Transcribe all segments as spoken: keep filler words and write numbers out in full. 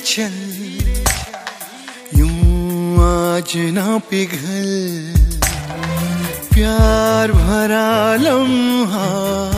चल, यूं आज ना पिघल, प्यार भरा लम्हा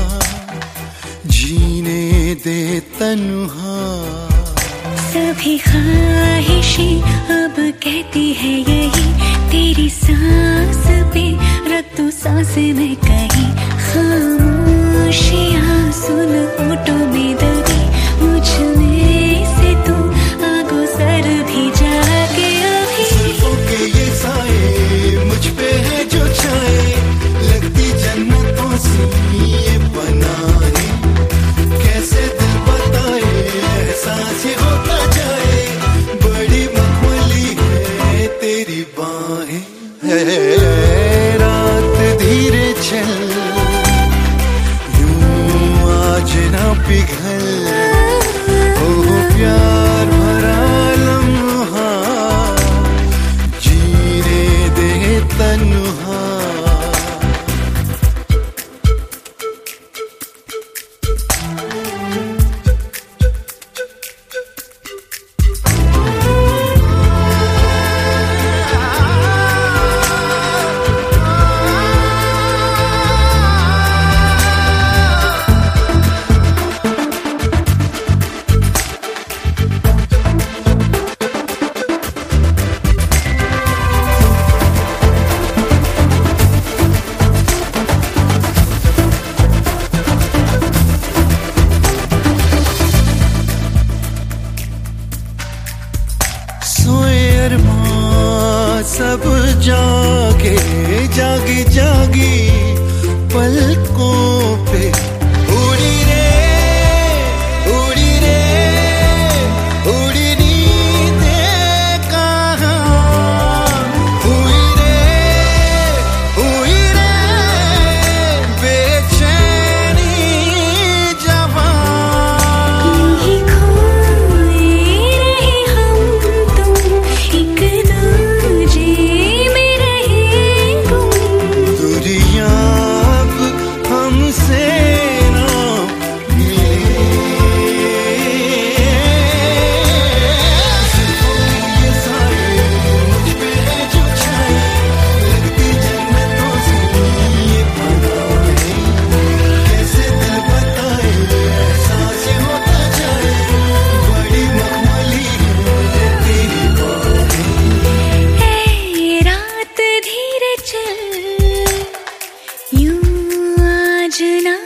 जीने दे तन्हा। सभी ख्वाहिशें अब कहती है यही, तेरी सांस पे रख तू सांस में कहीं। खामोशियां सुन ओठों में दबी, मुझ में से तू आगो सर भी जाके अभी। जुल्फों के ये साए मुझ पे है जो छाए, लगती जन्नतों सी ये पनाहे। कैसे दिल बताए एहसास ये होता जाए, बड़ी मखमली है तेरी बाहें। रात धीरे चल, यूं आज ना पिघल, ओ प्यार भरा लम्हा जीने दे तन्हा। सब जागे जागी जागी पलकों पे, उड़ी रे उड़ी रे उड़ी नींदें कहाँ, हुई रे हुई रे बेचैनी जवां। यूं ही खोए रहे हम तुम, एक दूजे में रहे गुम। दुनिया अब हमसे ना मिले, ये साए मुझ पे है जो छाए, लगती जन्नतों से ये पनाहे। कैसे दिल बताए एहसास ये होता जाए, बड़ी मखमली है तेरी बाहें। ए रात धीरे चल, यूं आज ना